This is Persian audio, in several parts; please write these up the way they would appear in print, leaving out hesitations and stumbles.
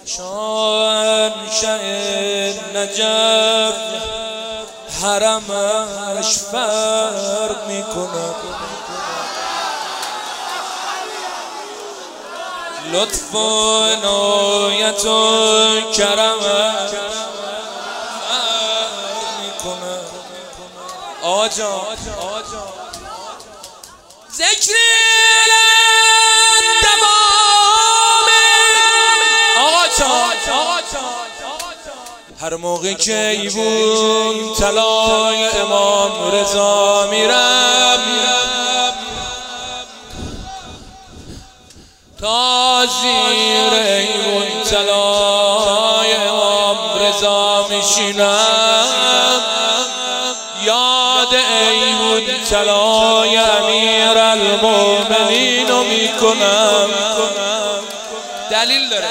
شاهنشه نجف حرمش فرق میکنه، لطف و عنایت و کرمش فرق میکنه. آقا جان ذکر هر موقع که ایوون طلای امام رضا میرم تا زیر ایوون طلای امام رضا میشینم، یاد ایوون طلای امیر المومنین رو میکنم. دلیل داره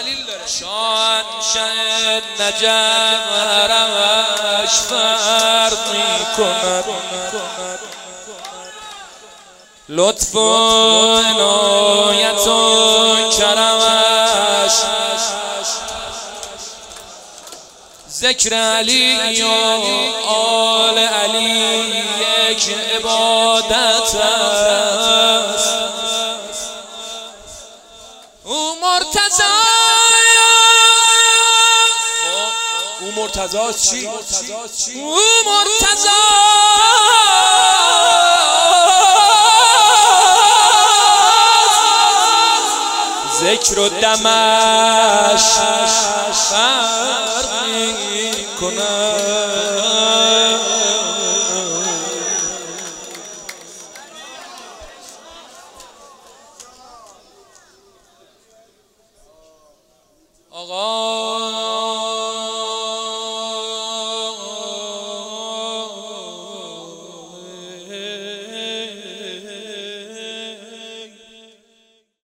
شاهنشه نجف حرمش فرق میکند، لطف و عنایت و کرمش. ذکر علی و آل علی یک عبادت است، او مرتضی چی؟ او مرتضی ذکر و دمش فرق میکنه. آقا